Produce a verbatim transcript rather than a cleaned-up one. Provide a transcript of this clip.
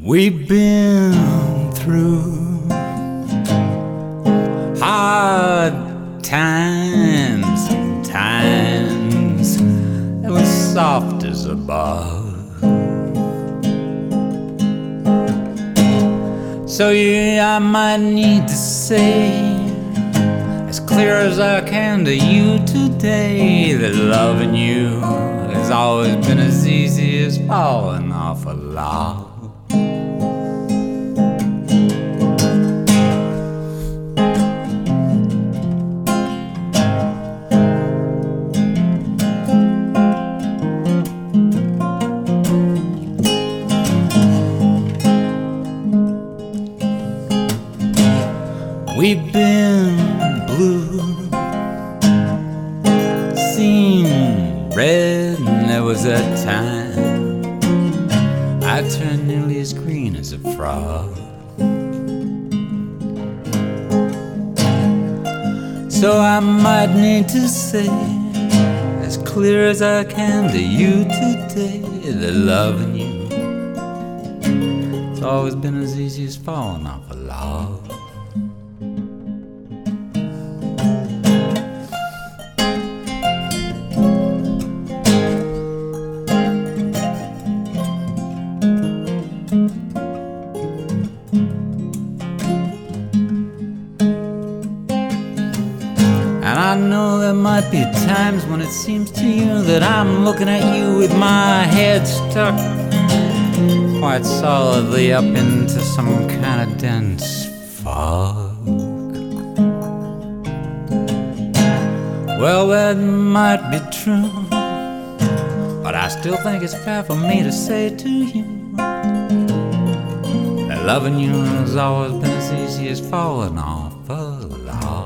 We've been through hard times, times that were soft as a bar. So yeah, I might need to say, as clear as I can to you today, that loving you has always been as easy as falling off a log. We've been blue, seen red, and there was a time I turned nearly as green as a frog. So I might need to say, as clear as I can to you today, that loving you, it's always been as easy as falling off a log. And I know there might be times when it seems to you that I'm looking at you with my head stuck quite solidly up into some kind of dense fog. Well, that might be true, but I still think it's fair for me to say to you that loving you has always been as easy as falling off a log.